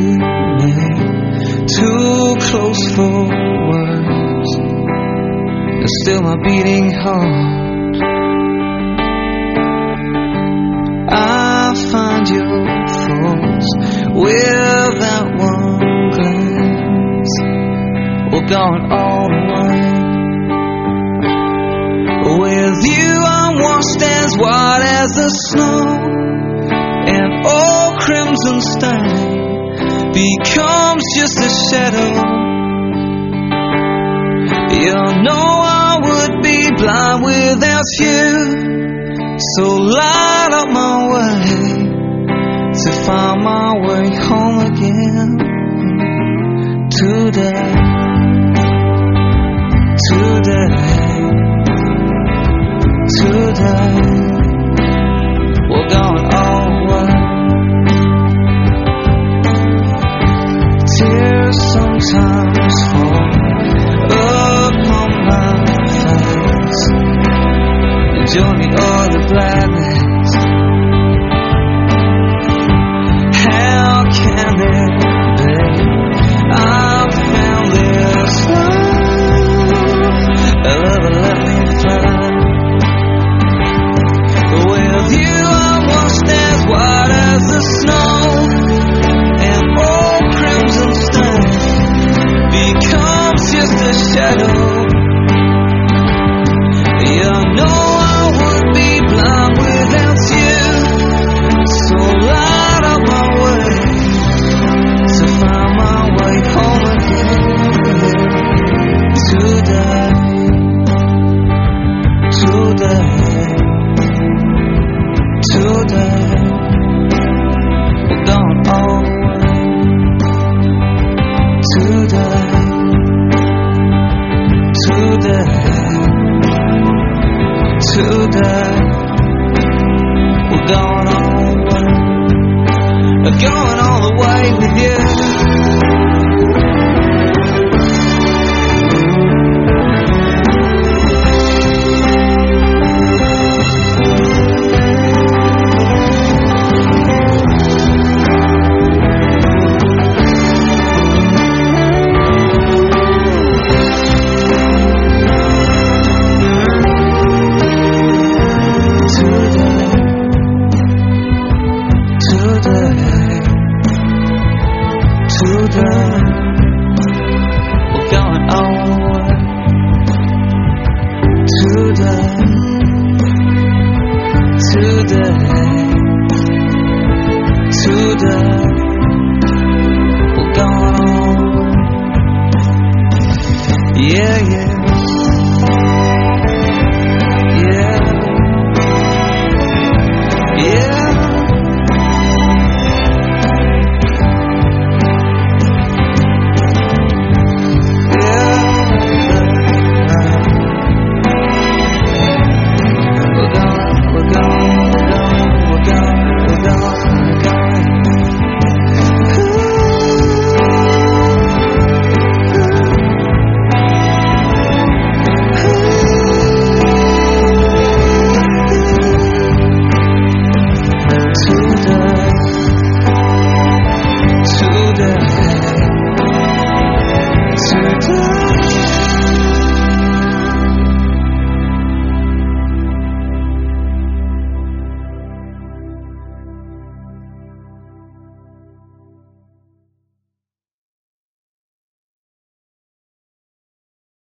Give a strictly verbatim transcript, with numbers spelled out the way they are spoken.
me, too close for words, and still my beating heart. I find your thoughts without one glance, we're going all the way. With you I'm washed as white as the snow, and all crimson stain becomes just a shadow. You know I would be blind without you, so light up my way to find my way home again. Today, today, today, we're going all the way. Tears sometimes fall upon my face, and join the other gladness. How can it be I found this love, a love that let me fly? With you I'm washed as white as the snow, and all crimson stain becomes just a shadow. You know I would be blind without you, so light up my way to find my way home again. Today, today, today, we're going all the way. Today, today, today, we're going all the way. We're going all the way with you. Today, today,